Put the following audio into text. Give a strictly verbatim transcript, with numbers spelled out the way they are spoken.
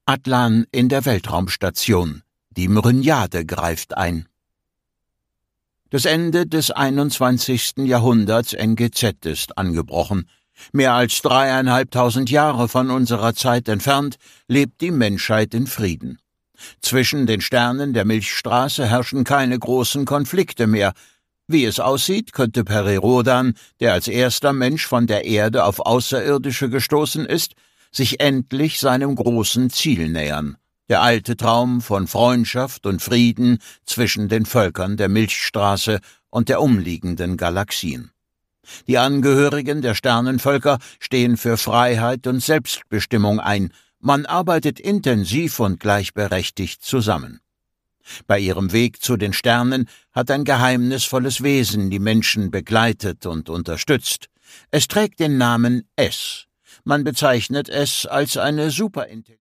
Atlan in der Weltraumstation. Die Mrynjade greift ein. Das Ende des einundzwanzigsten Jahrhunderts N G Z ist angebrochen. Mehr als dreieinhalbtausend Jahre von unserer Zeit entfernt lebt die Menschheit in Frieden. Zwischen den Sternen der Milchstraße herrschen keine großen Konflikte mehr. Wie es aussieht, könnte Peri Rhodan, der als erster Mensch von der Erde auf Außerirdische gestoßen ist, sich endlich seinem großen Ziel nähern. Der alte Traum von Freundschaft und Frieden zwischen den Völkern der Milchstraße und der umliegenden Galaxien. Die Angehörigen der Sternenvölker stehen für Freiheit und Selbstbestimmung ein. Man arbeitet intensiv und gleichberechtigt zusammen. Bei ihrem Weg zu den Sternen hat ein geheimnisvolles Wesen die Menschen begleitet und unterstützt. Es trägt den Namen S. Man bezeichnet es als eine Superintelligenz.